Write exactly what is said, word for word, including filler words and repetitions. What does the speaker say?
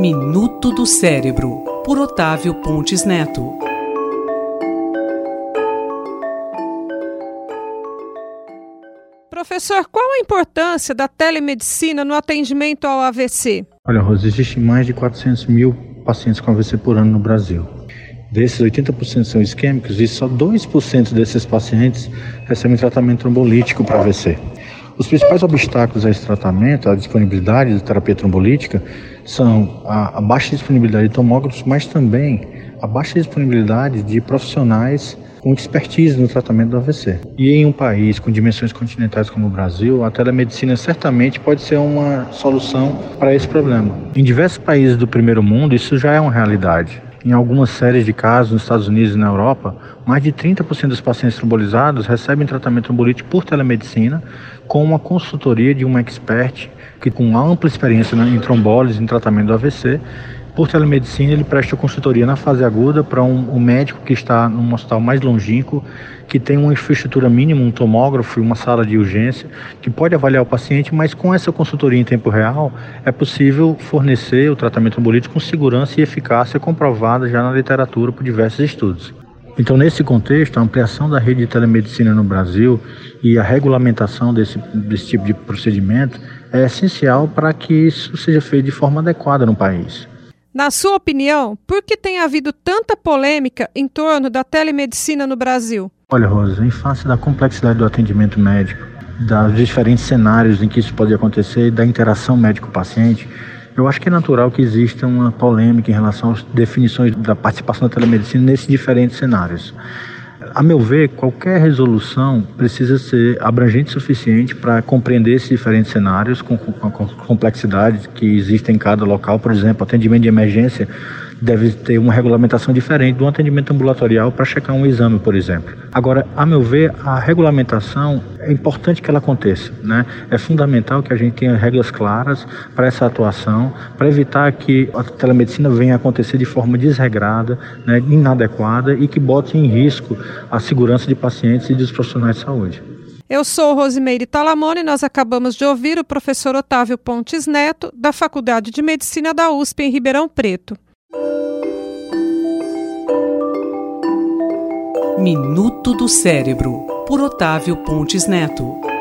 Minuto do Cérebro, por Otávio Pontes Neto. Professor, qual a importância da telemedicina no atendimento ao A V C? Olha, Rosa, existem mais de quatrocentos mil pacientes com A V C por ano no Brasil. Desses, oitenta por cento são isquêmicos e só dois por cento desses pacientes recebem tratamento trombolítico para A V C. Os principais obstáculos a esse tratamento, a disponibilidade da terapia trombolítica, são a, a baixa disponibilidade de tomógrafos, mas também a baixa disponibilidade de profissionais com expertise no tratamento do A V C. E em um país com dimensões continentais como o Brasil, a telemedicina certamente pode ser uma solução para esse problema. Em diversos países do primeiro mundo, isso já é uma realidade. Em algumas séries de casos nos Estados Unidos e na Europa, mais de trinta por cento dos pacientes trombolizados recebem tratamento trombolítico por telemedicina com uma consultoria de um expert que, com ampla experiência em trombólise e em tratamento do A V C, por telemedicina ele presta consultoria na fase aguda para um, um médico que está num hospital mais longínquo, que tem uma infraestrutura mínima, um tomógrafo e uma sala de urgência, que pode avaliar o paciente, mas com essa consultoria em tempo real é possível fornecer o tratamento trombolítico com segurança e eficácia comprovada já na literatura por diversos estudos. Então, nesse contexto, a ampliação da rede de telemedicina no Brasil e a regulamentação desse, desse tipo de procedimento é essencial para que isso seja feito de forma adequada no país. Na sua opinião, por que tem havido tanta polêmica em torno da telemedicina no Brasil? Olha, Rosa, em face da complexidade do atendimento médico, dos diferentes cenários em que isso pode acontecer e da interação médico-paciente, eu acho que é natural que exista uma polêmica em relação às definições da participação da telemedicina nesses diferentes cenários. A meu ver, qualquer resolução precisa ser abrangente o suficiente para compreender esses diferentes cenários com, com a complexidade que existe em cada local. Por exemplo, atendimento de emergência deve ter uma regulamentação diferente do atendimento ambulatorial para checar um exame, por exemplo. Agora, a meu ver, a regulamentação é importante que ela aconteça, né? É fundamental que a gente tenha regras claras para essa atuação, para evitar que a telemedicina venha a acontecer de forma desregrada, né, inadequada e que bote em risco a segurança de pacientes e dos profissionais de saúde. Eu sou Rosimeire Talamone e nós acabamos de ouvir o professor Otávio Pontes Neto, da Faculdade de Medicina da U S P em Ribeirão Preto. Minuto do Cérebro, por Otávio Pontes Neto.